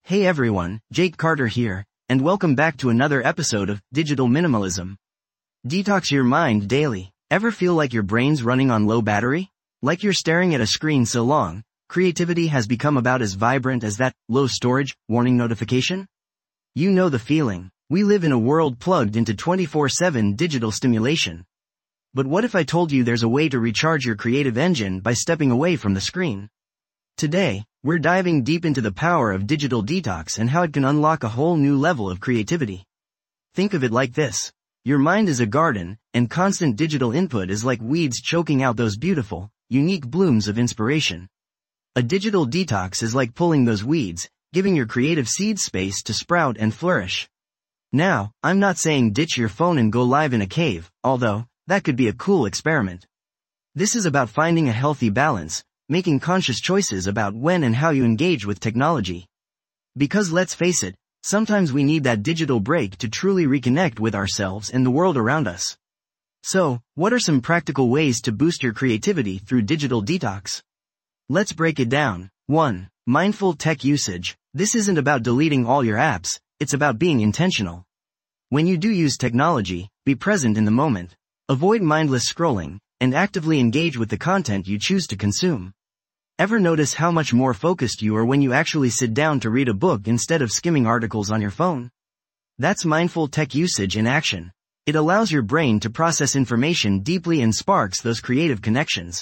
Hey everyone, Jake Carter here, and welcome back to another episode of Digital Minimalism. Detox your mind daily. Ever feel like your brain's running on low battery? Like you're staring at a screen so long, creativity has become about as vibrant as that low storage warning notification? You know the feeling. We live in a world plugged into 24/7 digital stimulation. But what if I told you there's a way to recharge your creative engine by stepping away from the screen? Today, we're diving deep into the power of digital detox and how it can unlock a whole new level of creativity. Think of it like this. Your mind is a garden, and constant digital input is like weeds choking out those beautiful, unique blooms of inspiration. A digital detox is like pulling those weeds, giving your creative seeds space to sprout and flourish. Now, I'm not saying ditch your phone and go live in a cave, although, that could be a cool experiment. This is about finding a healthy balance, making conscious choices about when and how you engage with technology. Because let's face it, sometimes we need that digital break to truly reconnect with ourselves and the world around us. So, what are some practical ways to boost your creativity through digital detox? Let's break it down. 1. Mindful tech usage. This isn't about deleting all your apps, it's about being intentional. When you do use technology, be present in the moment. Avoid mindless scrolling, and actively engage with the content you choose to consume. Ever notice how much more focused you are when you actually sit down to read a book instead of skimming articles on your phone? That's mindful tech usage in action. It allows your brain to process information deeply and sparks those creative connections.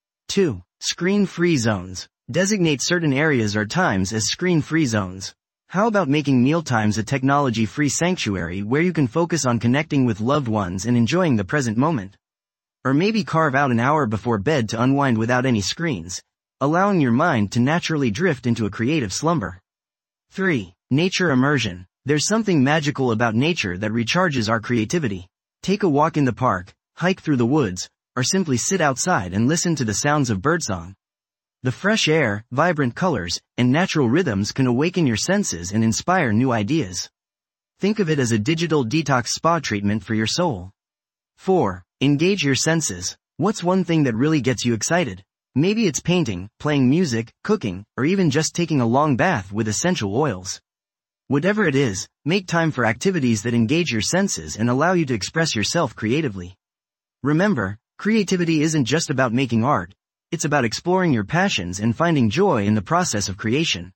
2. Screen-free zones. Designate certain areas or times as screen-free zones. How about making mealtimes a technology-free sanctuary where you can focus on connecting with loved ones and enjoying the present moment? Or maybe carve out an hour before bed to unwind without any screens, allowing your mind to naturally drift into a creative slumber. 3. Nature immersion. There's something magical about nature that recharges our creativity. Take a walk in the park, hike through the woods, or simply sit outside and listen to the sounds of birdsong. The fresh air, vibrant colors, and natural rhythms can awaken your senses and inspire new ideas. Think of it as a digital detox spa treatment for your soul. 4. Engage your senses. What's one thing that really gets you excited? Maybe it's painting, playing music, cooking, or even just taking a long bath with essential oils. Whatever it is, make time for activities that engage your senses and allow you to express yourself creatively. Remember, creativity isn't just about making art. It's about exploring your passions and finding joy in the process of creation.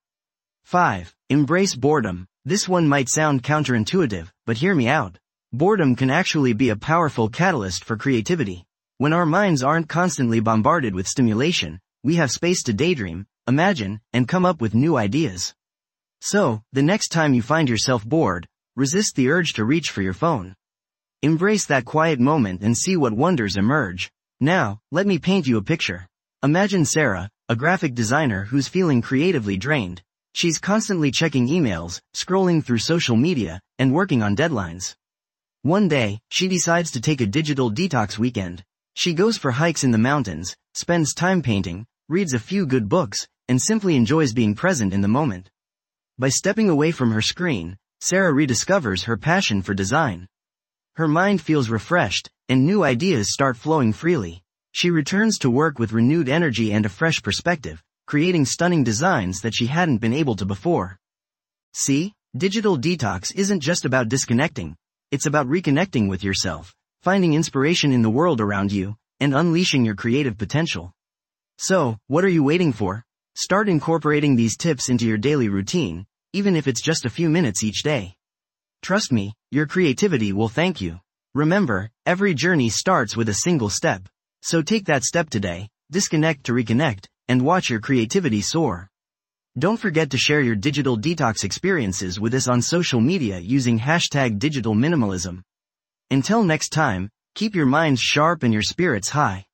5. Embrace boredom. This one might sound counterintuitive, but hear me out. Boredom can actually be a powerful catalyst for creativity. When our minds aren't constantly bombarded with stimulation, we have space to daydream, imagine, and come up with new ideas. So, the next time you find yourself bored, resist the urge to reach for your phone. Embrace that quiet moment and see what wonders emerge. Now, let me paint you a picture. Imagine Sarah, a graphic designer who's feeling creatively drained. She's constantly checking emails, scrolling through social media, and working on deadlines. One day, she decides to take a digital detox weekend. She goes for hikes in the mountains, spends time painting, reads a few good books, and simply enjoys being present in the moment. By stepping away from her screen, Sarah rediscovers her passion for design. Her mind feels refreshed, and new ideas start flowing freely. She returns to work with renewed energy and a fresh perspective, creating stunning designs that she hadn't been able to before. See, digital detox isn't just about disconnecting. It's about reconnecting with yourself, finding inspiration in the world around you, and unleashing your creative potential. So, what are you waiting for? Start incorporating these tips into your daily routine, even if it's just a few minutes each day. Trust me, your creativity will thank you. Remember, every journey starts with a single step. So take that step today, disconnect to reconnect, and watch your creativity soar. Don't forget to share your digital detox experiences with us on social media using #DigitalMinimalism. Until next time, keep your minds sharp and your spirits high.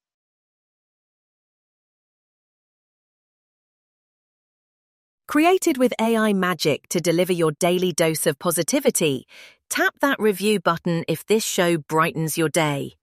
Created with AI magic to deliver your daily dose of positivity, tap that review button if this show brightens your day.